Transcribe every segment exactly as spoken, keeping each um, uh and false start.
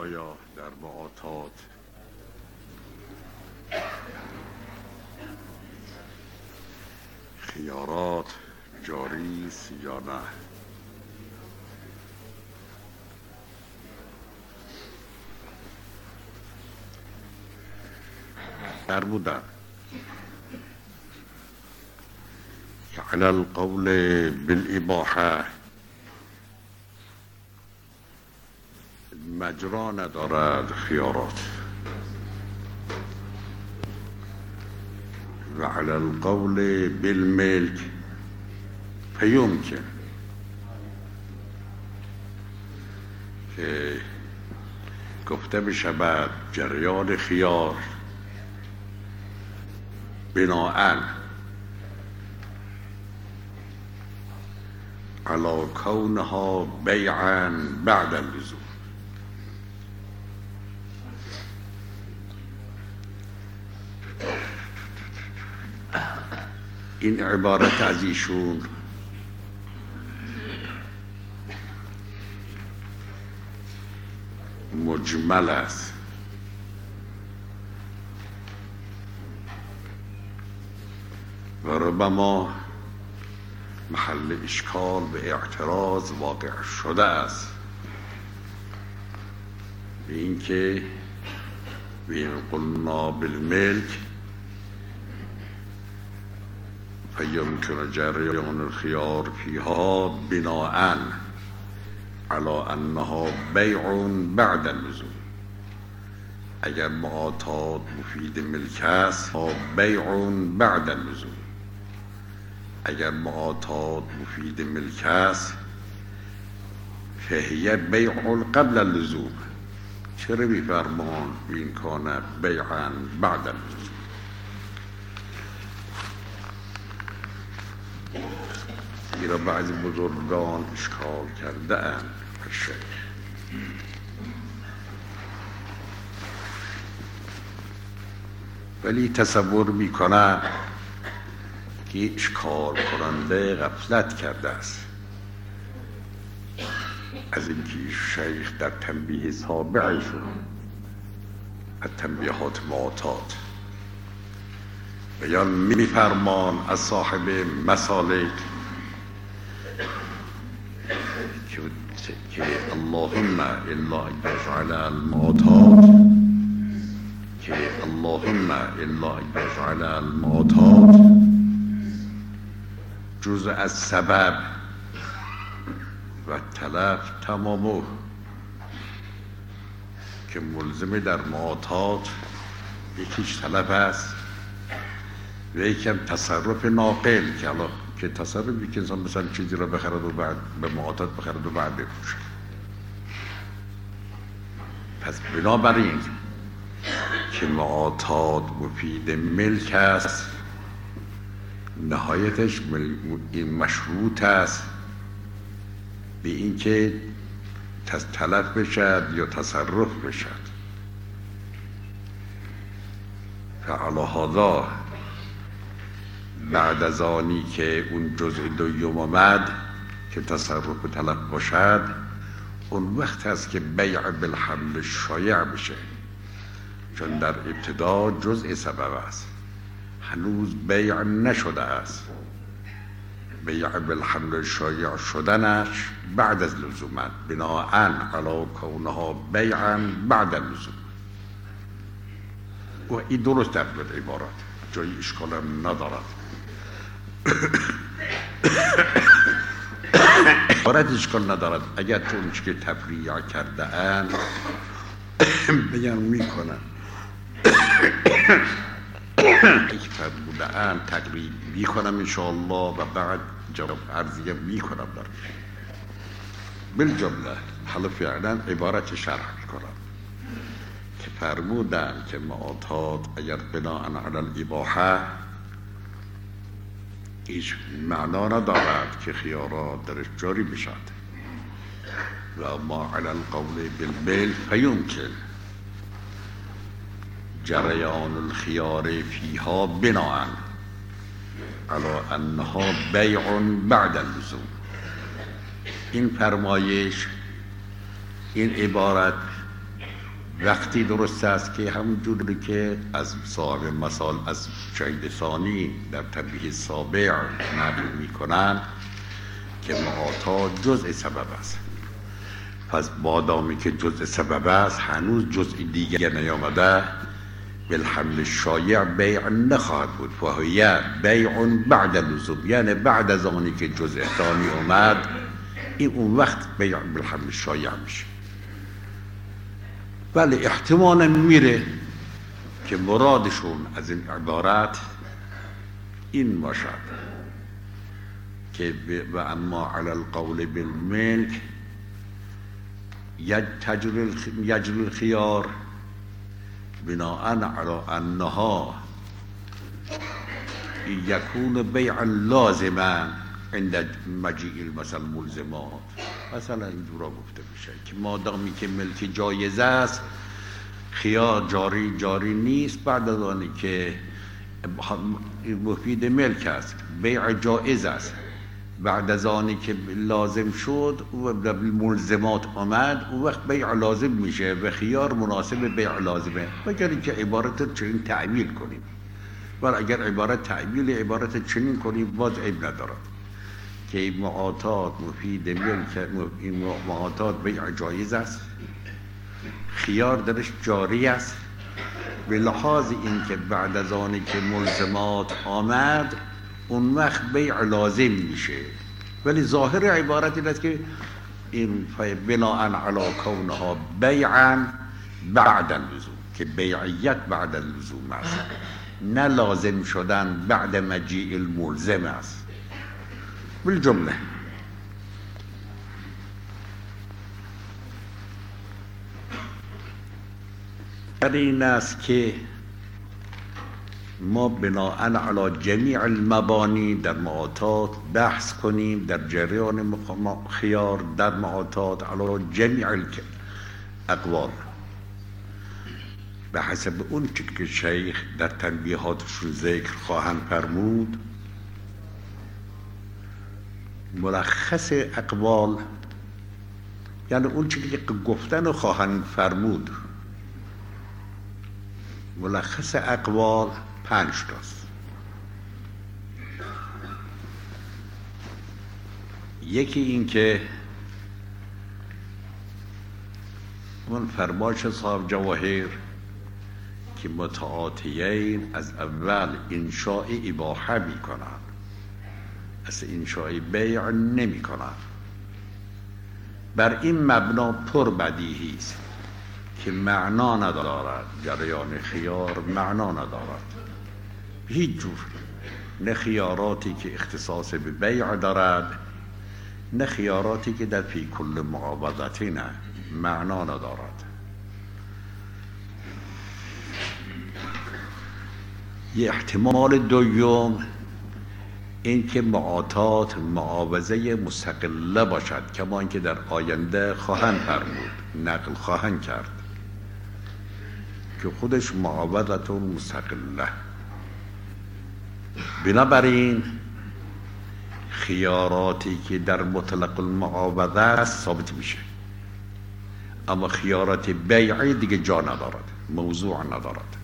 آیا در معاطات خیارات جاری است یا نه؟ فرمودن که علی القول بالاباحه مجرا ندارد خیارات و علی القول بالملک فیمکن که گفته بشود جریان خیار بناءً علی کونها بیعاً بعد اللزوم. این عبارت از ایشون مجمل است و ربما محل اشکال به اعتراض واقع شده است به اینکه بین قلنا بالملک فیمکن جریان الخیار فیها بناءً علی انها بیع بعد اللزوم. اگر معاطات مفید ملک است بیع بعد اللزوم، اگر معاطات مفید ملک است فهی بیع قبل اللزوم. چرا میفرمان این کان بیعا بعد اللزوم؟ این را بعضی بزرگان اشکال کرده اند. الشیخ ولی تصور میکنه که اشکال کننده غفلت کرده است از اینکه شیخ در تنبیه سابعشون از تنبیهات معاطات بیان میفرمان از صاحب مسالک که که اللهم الا اجعل المعاطات که اللهم الا اجعل المعاطات جزء از سبب و تلف تمامه، که ملزم در معاطات یکیش تلف است و یکم تصرف ناقل که الان که تصرفی که انسان مثلا چیزی را بخرد و بعد به معاطات بخرد و بعد بفروشد. پس بنابراین که معاطات مفید ملک است نهایتش این مشروط است به اینکه تلف بشد یا تصرف بشد. فعلی هذا بعد از آنی که اون جزء دوم آمد که تصرف و تلف باشد اون وقت هست که بیع بالحمل شایع بشه، چون در ابتدا جزء سبب است، هنوز بیع نشده است. بیع بالحمل شایع شدنش بعد از لزومت بناءً علی کونها بیعاً بعد اللزوم. و این درست در عبارت جای اشکال ندارد. عبارت اشکال ندارد اگر چون که تفریع کرده اند بیان میکنن یک فرموده اند تقریب میکنم انشاءالله و بعد جواب عرضیه میکنم در بالجمله. حالا فعلا عبارت شرح میکنم که فرمودن که معاطات اگر بناء علی الاباحه هیچ معنا ندارد که خیارات درش جاری بشد و ما علی القول بالملک فیمکن جریان الخیار فیها بناءً علی انها بیع بعد اللزوم. این فرمایش، این عبارت وقتی درست است که همونجوری که از صاحب مثال از شهید ثانی در تنبیه سابع نقل میکنن که معاطات جزء سبب است. پس مادامی که جزء سبب است هنوز جزء دیگر نیامده، بالحمل شایع بیع نخواهد بود. فهیه بیع بعد لزوم، یعنی بعد از آنی که جزء ثانی اومد این اون وقت بیع بالحمل شایع میشه. ولی احتمالا میره که مرادشون از این عبارت این باشد که و اما علی القول بالملک یجل الخیار بناء علی انها یکون بیع لازما عند مجیء المثل ملزمات. مثلا اینجورا گفته میشه که مادامی که ملک جایز است خیار جاری جاری نیست، بعد از آنی که مفید ملک است بیع جایز است، بعد از آنی که لازم شد و ملزمات آمد اون وقت بیع لازم میشه و خیار مناسب بیع لازمه، مگر اینکه عبارت چنین تعبیر کنیم. ولی اگر عبارت تعبیر عبارت چنین کنیم باز عیب ندارد که معاطات مفید ملک، این معاطات بیع جایز است، خیار درش جاری است، به لحاظ این که بعد از آنی که ملزمات آمد اون وقت بیع لازم میشه. ولی ظاهر عبارت این است که این بناء علی کونها بیعا بعد اللزوم، که بیعیت بعد اللزوم است، نه لازم شدن بعد مجیء الملزم است. بالجمله در این است که ما بناء علی جمیع المبانی در معاطات بحث کنیم، در جریان خیار در معاطات علی جمیع الاقوال به حسب اون که شیخ در تنبیهاتشون ذکر خواهند فرمود. ملخص اقوال یعنی اون چیزی که گفتن خواهند فرمود. ملخص اقوال پنج تاست. یکی این که اون فرمایش صاحب جواهر که متعاطیین از اول انشاء اباحه می کنند، از انشاء بیع نمی کنند. بر این مبنا پر بدیهی است که معنا ندارد، جریان خیار معنا ندارد هیچ جور، نه خیاراتی که اختصاص به بیع دارد نه خیاراتی که در فی کل معاوضتی نه معنا ندارد. یه احتمال دوم این که معاطات معاوضه مستقله باشد، کما اینکه در آینده خواهند فرمود، نقل خواهند کرد که خودش معاوضتون مستقله. بنابراین خیاراتی که در مطلق المعاوضه است ثابت میشه، اما خیارات بیعی دیگه جا ندارد، موضوع ندارد.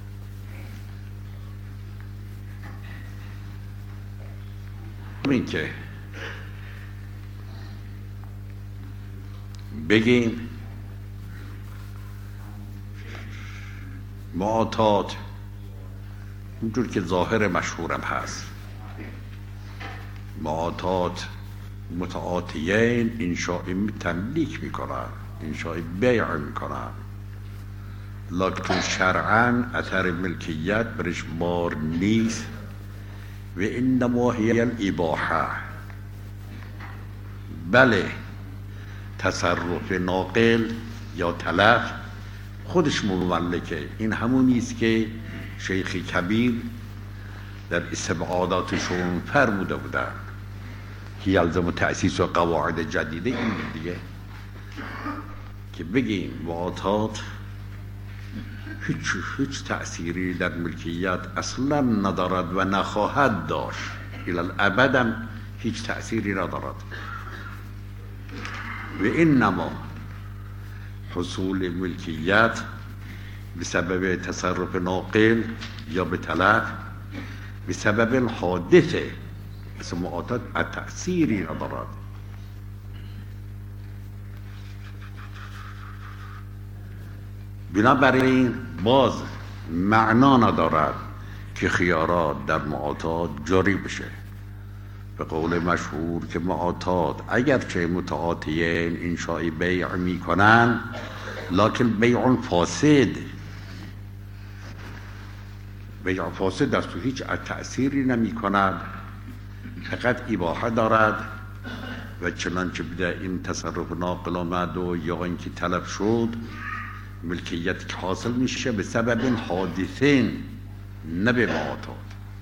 این که بگیم معاطات اونجور که ظاهر مشهورم هست، معاطات متعاطیین انشاء تملیک میکنن، انشاء بیع میکنن، لکن شرعاً اثر ملکیت برش بار نیست و انما هی الاباحه. بله تصرف ناقل یا تلف خودش مملکه. این همونی است که شیخ کبیر در استبعاداتشون فرموده بودن که یلزم تأسیس و قواعد جدیده این دیگه، که بگیم معاطات هیچ هیچ تأثیری در ملکیت اصلا ندارد و نخواهد داشت، الی الابد هم هیچ تأثیری ندارد. و انما حصول ملکیت به سبب تصرف ناقل یا به تلف، به سبب حادثه مثل معاطات تأثیری ندارد. بنابراین باز معنا ندارد که خیارات در معاطات جاری بشه. به قول مشهور که معاطات اگرچه متعاطیین انشاء بیع میکنن لکن بیع فاسد، بیع فاسد است و هیچ تأثیری نمی کند، فقط اباحه دارد. و چنانچه بده این تصرف ناقل آمد و یا اینکه تلف شد، ملکیت که حاصل میشه به سبب حادثین نه به معاطات.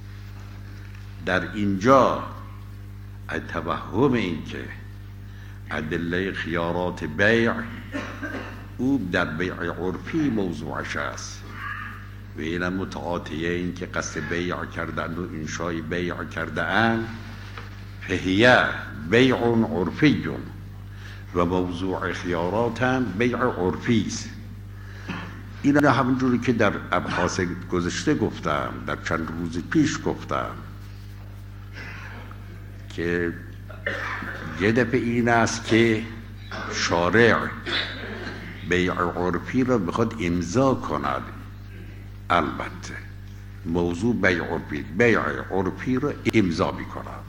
در اینجا توهم این که ادله خیارات بیع او در بیع عرفی موضوعش است و این متعاطیین که قصد بیع کردند و انشای بیع کرده اند فهیه بیع عرفی و موضوع خیارات هم بیع عرفی است. این همونجوری که در ابحاث گذشته گفتم، در چند روز پیش گفتم که یه دفعه این است که شارع بیع عرفی را بخواد امضا کند. البته موضوع بیع عرفی بیع عرفی را امضا می کند،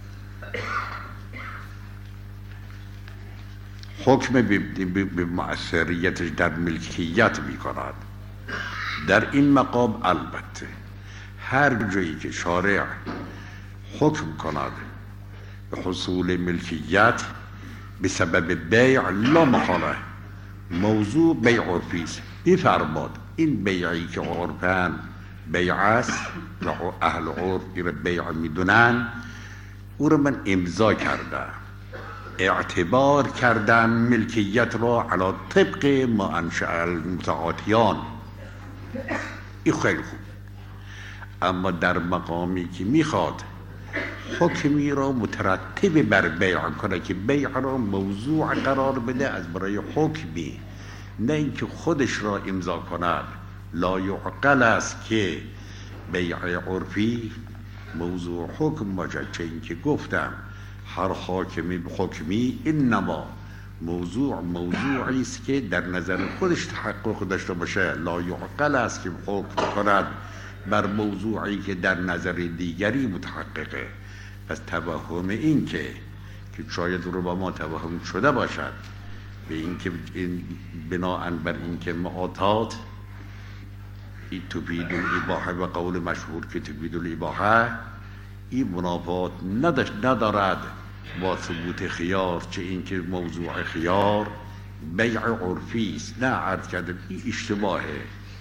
حکم به مؤثریتش در ملکیت می کند. در این مقام البته هر جایی که شارع حکم کند به حصول ملکیت به سبب بیع لا محاله موضوع بیع عرفی است. بفرماد این بیعی که عرفاً بیع است و اهل عرف این بیع میدونن، او رو من امضا کردم، اعتبار کردم ملکیت را علی طبق ما انشأ المتعاطیان. این خیلی خوب. اما در مقامی که میخواد حکمی را مترتب بر بیع کنه که بیع را موضوع قرار بده از برای حکمی، نه اینکه خودش را امضا کند، لا یعقل است که بیع عرفی موضوع حکم باشه. چه اینکه گفتم هر حاکمی به حکمی انما موضوع موضوعی است که در نظر خودش تحقق داشته باشه، لا یعقل است که حکم کند بر موضوعی که در نظر دیگری متحققه. پس توهم این که که شاید رو با ما توهم شده باشد به این که این بناء بر این که معاطات این تفید الاباحه و قول مشهور که تفید الاباحه این منافات ندارد با ثبوت خیار، چه این که موضوع خیار بیع عرفی است. نه عرض کردم این اشتباهه.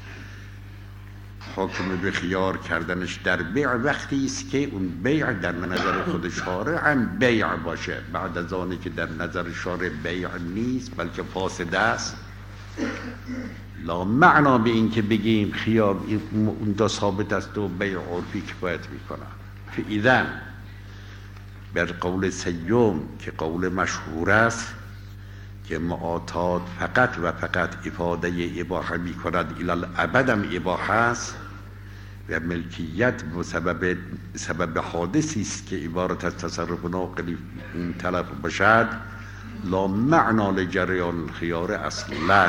حکم به خیار کردنش در بیع وقتی است که اون بیع در نظر خود شارع هم بیع باشه، بعد از آنی که در نظر شارع بیع نیست بلکه فاسد است. لا معنا به این که بگیم خیار اون دا ثابت است و بیع عرفی کفایت میکنه. فاذا بر قول سیوم که قول مشهور است که معاطات فقط و فقط افاده اباحه می کند الی الابد هم اباحه است و ملکیت به سبب سبب حادثی است که عبارت از تصرف ناقلی تلف باشد، لا معنا لجریان خیار اصلا.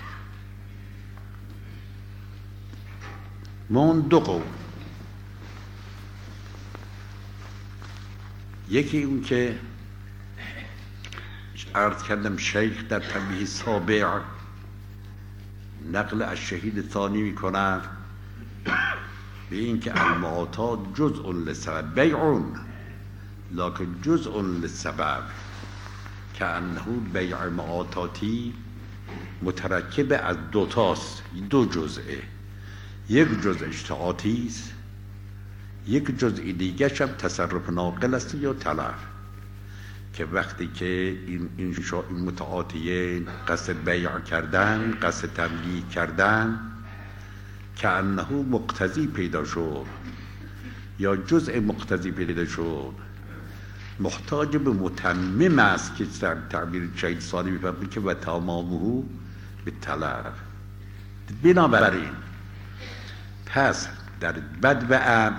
من دو قول، یکی اون که عرض کردم شیخ در تنبیه سابع نقل از شهید ثانی می کند به این که المعاطات جزء للسبب بیعون لکن جزء للسبب، که انه بیع معاطاتی مترکب از دو تاست، دو جزئه، یک جزء اشتعاطی است، یک جزء دیگه شب تصرف ناقل است یا تلف. که وقتی که این انشاء متعاطیین قصد بیع کردن، قصد تملیک کردن، که انه مقتضی پیدا شد یا جزء مقتضی پیدا شد، محتاج به متمم است که تعبیر شهید ثانی می‌فرماید که و تمامه به تلف. بنابراین پس در بد و امر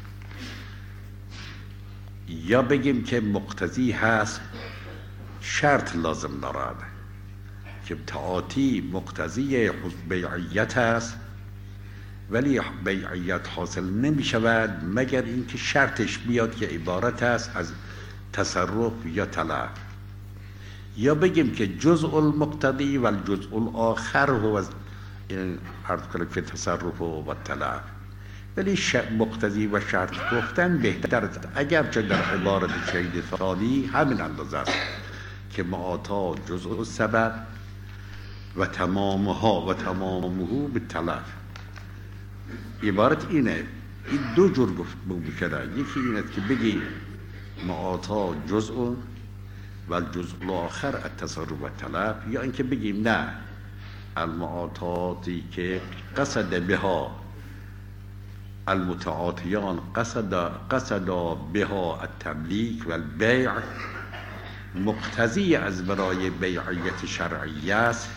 یا بگیم که مقتضی هست شرط لازم دارد که تعاطی مقتضی بیعیت است، ولی بیعیت حاصل نمی شود مگر اینکه شرطش بیاد که عبارت است از تصرف یا طلب. یا بگیم که جزء المقتضی و الجزء الاخر هو عرض کنم که تصرف و طلب، ولی مقتضی و شرط گفتن بهتر است، اگرچه در عبارت شهید ثانی همین اندازه است که معاطا جزء السبب و تمامها و تمامه به طلب. عبارت اینه، این دو جور گفت بکنه، یکی اینه که بگی معاطا جزء و الجزء الاخر التصرف و طلب، یا اینکه بگیم نه المعاطاتی که قصد بها المتعاطیان قصد قصد بها التملیک و البیع مقتضی از برای بیعیت شرعی است.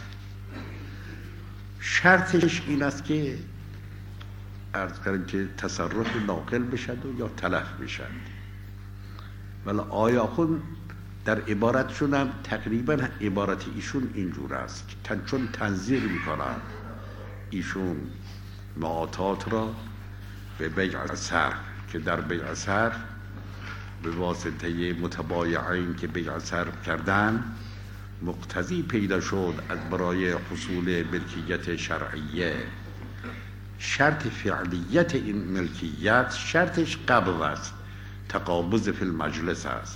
شرطش این است که عرض کردم که تصرف ناقل بشد و یا تلف بشد. ولی آیا خود در عبارتشون هم تقریبا عبارت ایشون اینجور است که تن چون تنظیر میکنن ایشون معاطات را به بیع صرف، که در بیع صرف به واسطه متبایعین که بیع صرف کردن مقتضی پیدا شد از برای حصول ملکیت شرعیه. شرط فعلیت این ملکیت شرطش قبض است، تقابض فی المجلس است.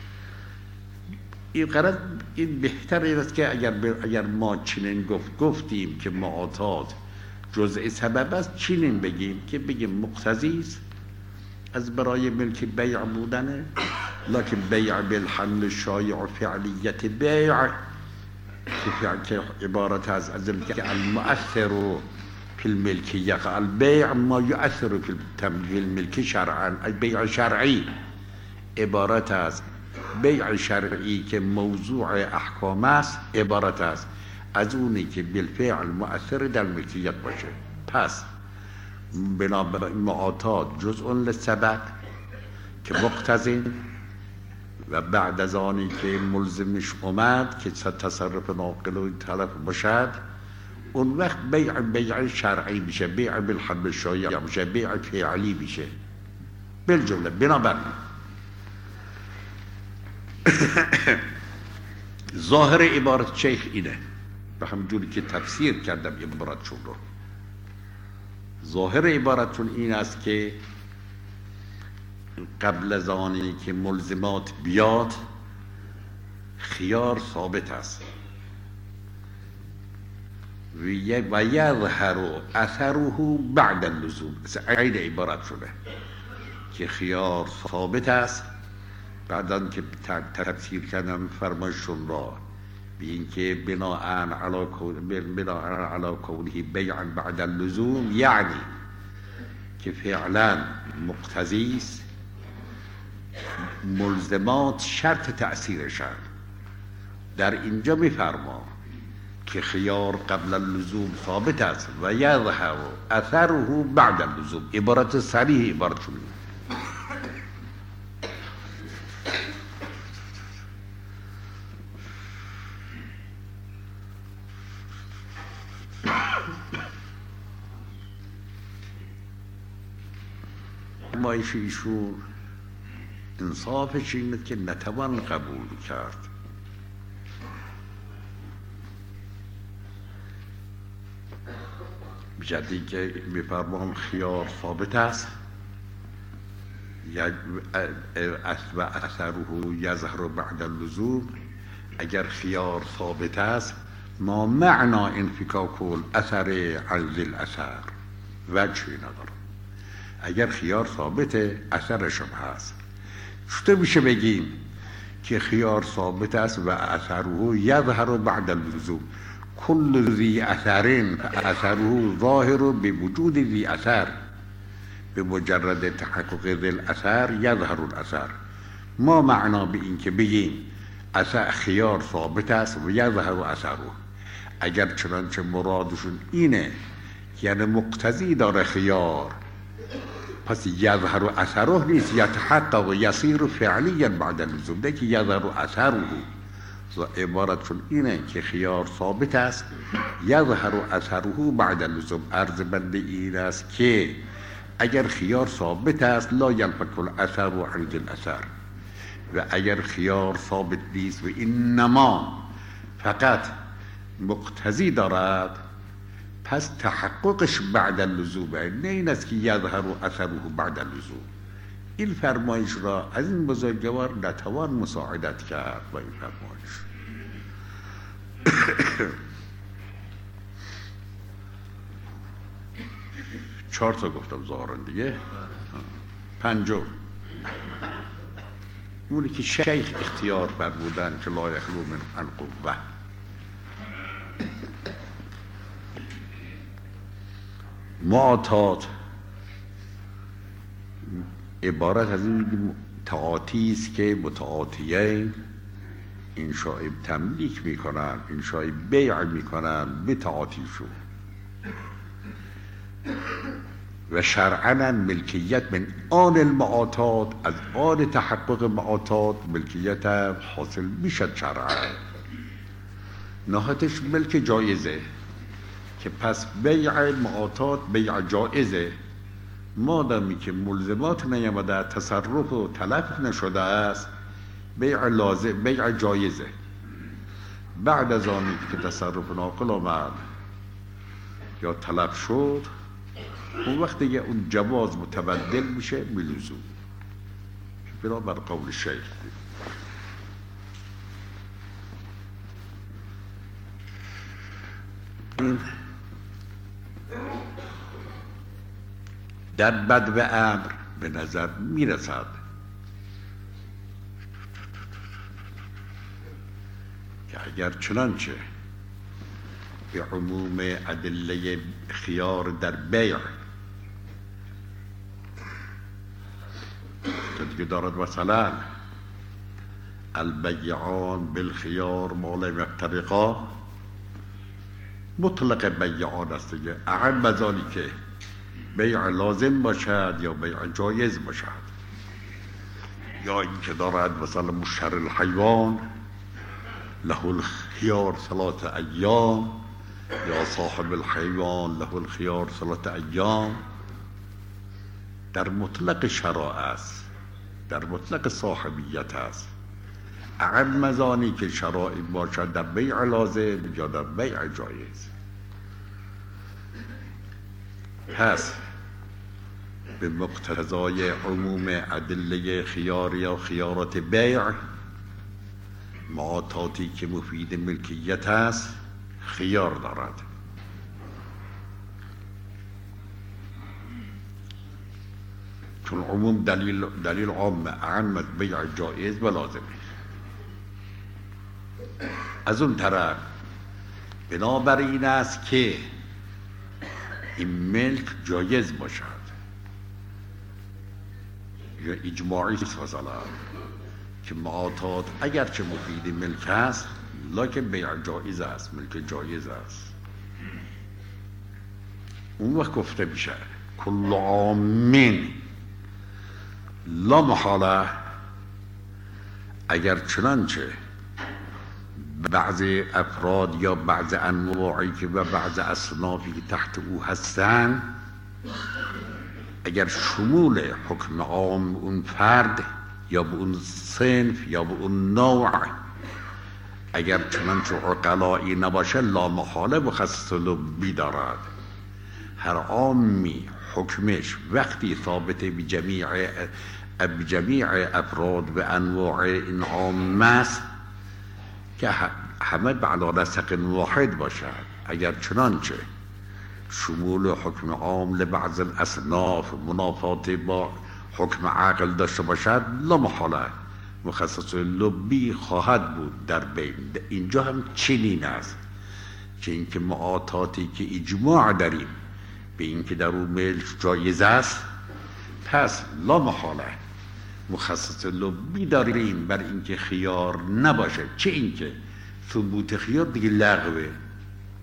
این قرار این بهتر است که اگر اگر ما چنین گفت گفتیم که معاطات جزء سبب است، چنین بگیم که بگیم مقتضی است از برای ملک بیع بودنه، لکن بیع بالحمل شایع و فعلیت بیع که عبارت از از که المؤثر فی الملکیه البیع ما یؤثر فی الملک شرعا، بیع شرعی عبارت از بیع شرعی که موضوع احکام است، عبارت است از اونی که بالفعل مؤثر در ملکیت باشه. پس بنابراین معاطات جزء للسبب که مقتضی و بعد از آنی که ملزمش اومد که تصرف ناقل و طلب باشد، اون وقت بیع بیع شرعی میشه، بیع بالحمل شایع میشه، بیع فعلی میشه. بالجمله بنابراین ظاهر عبارت شیخ اینه، به همجوری که تفسیر کردم عبارتشون رو، ظاهر عبارتشون این است که قبل از آنی که ملزمات بیاد خیار ثابت است و یظهر اثره بعد اللزوم. عین عبارت شده که خیار ثابت است بعداً که تفسیر کردم فرمایشون را به اینکه بناء علی بناء علی کونه بیعا بعد اللزوم، یعنی که فعلا مقتضی است، ملزمات شرط تأثیرشن. در اینجا میفرما که خیار قبل اللزوم ثابت است و یظهر اثره بعد اللزوم. عبارت صریح عبارت شده. مایش ایشون انصافش اینه که نتوان قبول کرد. بجدی که میفرمام خیار ثابت است و اثره یظهر بعد اللزوم. اگر خیار ثابت است ما معنا انفکاک الاثر عن ذی الاثر وجهی نداره. اگر خیار ثابته اثرش هم هست. چطور میشه بگیم که خیار ثابت است و اثره یظهر بعد اللزوم؟ کل ذی اثر اثره ظاهر به وجود ذی اثر، به مجرد تحقق ذی الاثر یظهر الاثر. ما معنا به این که بگیم اثر خیار ثابت است و یظهر اثره، اگر چنانچه مرادشون اینه یعنی مقتضی داره خیار، پس یظهر اثره نیست، یتحقق و یصیر فعلیا بعد اللزوم، نه که یظهر اثره. عبارتشون اینه که خیار ثابت است، یظهر اثره بعد اللزوم. عرض بنده این است که اگر خیار ثابت است لا ينفك الاثر و عند الاثر، و اگر خیار ثابت نیست و اینما فقط مقتضی دارد پس تحققش بعد اللزومه، نه این است که یظهر اثره بعد اللزوم. این فرمایش را از این بزرگوار نتوان مساعدت کرد با این فرمایش. چهار تا گفتم ظاهرا دیگه. پنجم اونی که شیخ اختیار فرمودن که لا یخلو من القوه. معاطات عبارت از این تعاطی است که متعاطیین این شاید تملیک میکنن، این شاید بیع میکنن به تعاطیشون، و شرعاً ملکیت من آن المعاطات، از آن تحقق معاطات ملکیت هم حاصل میشد شرعاً. نهایتش ملک جایزه که پس بیع معاطات بیع جایزه، مادامی که ملزمات نیامده، تصرف و تلف نشده است، بیع لازم بیع جایزه. بعد از آنی که تصرف ناقل آمد یا تلف شد، اون وقت دیگه اون جواز متبدل میشه بلزوم بنا بر قول شیخ. این در بد و امر به نظر میرسد که اگر چنانچه به عموم ادله خیار در بیع که دارد مثلا البیعان بالخیار ما لم یفترقا، مطلق بیعان است دیگه، اعم از آنی که بیع لازم باشد یا بیع جایز باشد، یا اینکه دارد مثلا مشتری الحیوان له الخيار ثلاث ایام یا صاحب الحیوان له الخيار ثلاث ایام، در مطلق شرع است، در مطلق صاحبیت است. اعم از آنی که شرائع باشد در بیع لازم یا در بیع جایز. پس به مقتضای عموم ادله خیار یا خیارات بیع، معاطاتی که مفید ملکیت است خیار دارد. چون عموم دلیل دلیل عام اعمت بیع جایز و لازمه. از اون طرف بنابراین است که این ملک جایز باشد یا اجماعی است مثلا که معاطات اگرچه مفید ملک است لکن بیع جایز است، ملک جایز است. اون وقت گفته میشه کل عامین لا محاله، اگر چنانچه بعض افراد یا بعض انواعی که و بعض اصنافی که تحت او هستند، اگر شمول حکم عام اون فرد یا به اون صنف یا به اون نوع اگر چنانچه عقلایی نباشه لا محاله مخصص لبی دارد. هر عامی حکمش وقتی ثابته به جمیع به جمیع افراد و انواع این عام است که همه به علی نسق واحد باشد. اگر چنانچه شمول حکم عام لبعض الاصناف منافات با حکم عقل داشته باشد لا محاله مخصص لبی خواهد بود در بین. اینجا هم چنین است که اینکه معاطاتی که اجماع داریم به اینکه در اون ملک جایز است، پس لا محاله مخصص لبی داریم بر اینکه خیار نباشه، چه اینکه ثبوت خیار دیگه لغوه،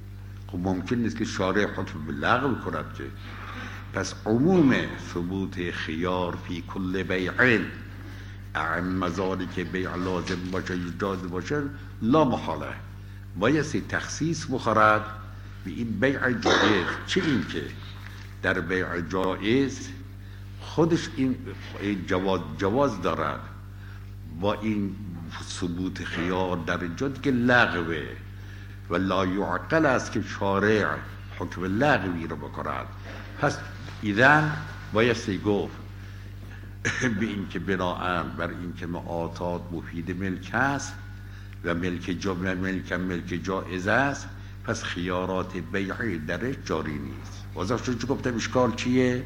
خب ممکن نیست که شارع حکم به لغو کند که. پس عموم ثبوت خیار فی کل بیع اعم ذالک که بیع لازم باشه یا جایز باشه لا محاله بایستی تخصیص بخورد به این بیع جایز. چه این که در بیع جایز خودش این جواز, جواز دارد، با این ثبوت خیار در اینجا که لغوه و لا یعقل است که شارع حکم لغوی رو بکند. پس ایذن بایستی گفت به این که بناهن بر این که معاطات مفید ملک است و ملک جا ملک ملک جایز است، پس خیارات بیعی درش جاری نیست. واسه چون چه گفتم اشکال چیه؟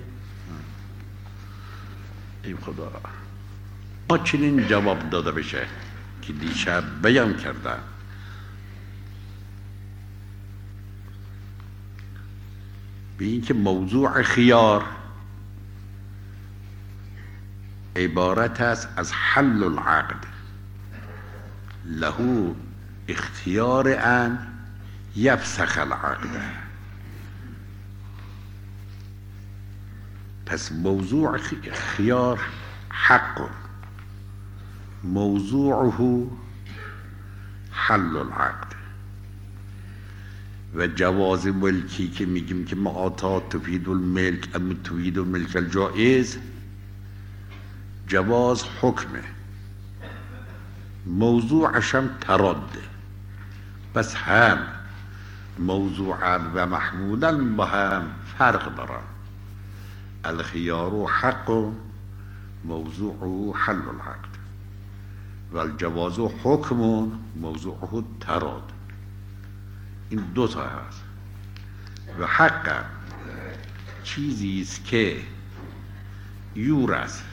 ای خدا ما چنین جواب داده بشه که دیشب بیان کردم. به این که موضوع خیار عبارت است از حل العقد، له اختیار ان یفسخ العقد. پس موضوع خیار حق، موضوعه حل العقد. و جواز ملکی که میگیم که معاطات تفید الملک ام تفید الملک الجائز، جواز حکمه، موضوعش هم تراده. بس هم موضوعا و محمولا با هم فرق دارن. الخيار حق موضوعه حل العقد والجواز حکم موضوعه تراد. این دو تا هست. و حق چیزی است که یورث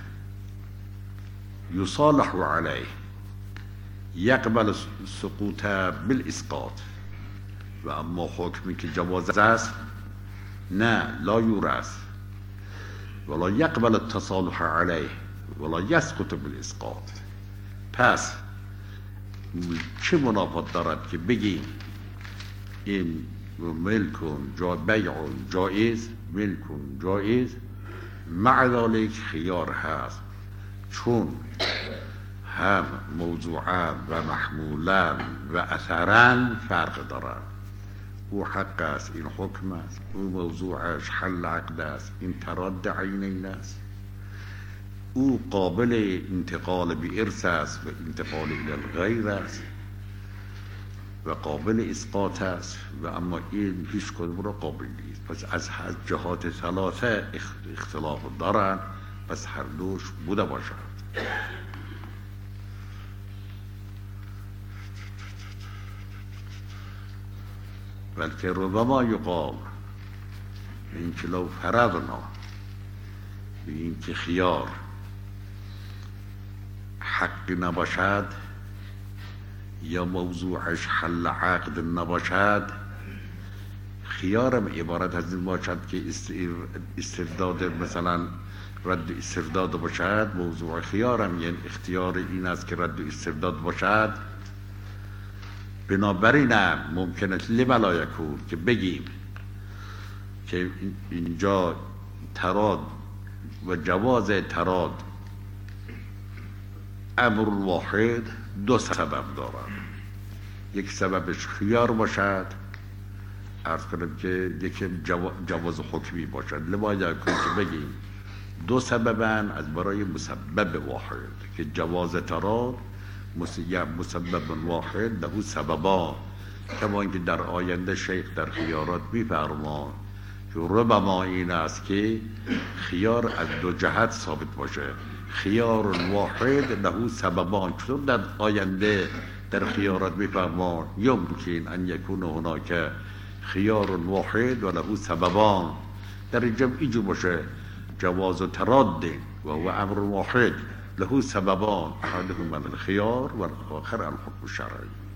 یصالح علیه یقبل سقوط بالاسقاط، و اما حکمی که جواز است نه لا یورث ولا یقبل التصالح علیه ولا یسقط بالاسقاط. پس چه منافات دارد که بگیم این ملکون جا بیعون جایز ملکون جایز مع ذلك خیار هست، چون هم موضوعا و محمولا و اثرا فرق دارد. او حق است، این حکم است. او موضوعش حل عقد است، این تراد عینین است. او قابل انتقال به ارث است و انتقال الى الغیر است و قابل اسقاط است، و اما این هیچ کدوم را قابل نیست. پس از جهات ثلاثه اختلاف دارند، پس هر دوش بوده باشد. بلکه ربما یقال این که لو فرضنا به این که خیار حق نباشد یا موضوعش حل عقد نباشد، خیارم عبارت از این باشد که استرداد مثلا رد استرداد باشد، موضوع خیارم یعنی اختیار این است که رد استرداد باشد. بنابراین ممکن است لما یکون که بگیم که اینجا تراد و جواز تراد امر واحد دو سبب دارد. یک سببش خیار باشد، عرض کنم که یکی جواز حکمی باشد. لما یکون که بگیم دو سببن از برای مسبب واحد که جواز تراد مسبب واحد له سببان، کما اینکه در آینده شیخ در خیارات می‌فرماید که ربما این است که خیار از دو جهت ثابت باشه. خیار واحد له سببان، چون در آینده در خیارات می‌فرماید یمکن ان یکون هناک خیار واحد و له سببان. در اینجا اینجور باشه جواز تراد و هو امر واحد له سببان، احدهما الخيار والآخر الحكم الشرعي.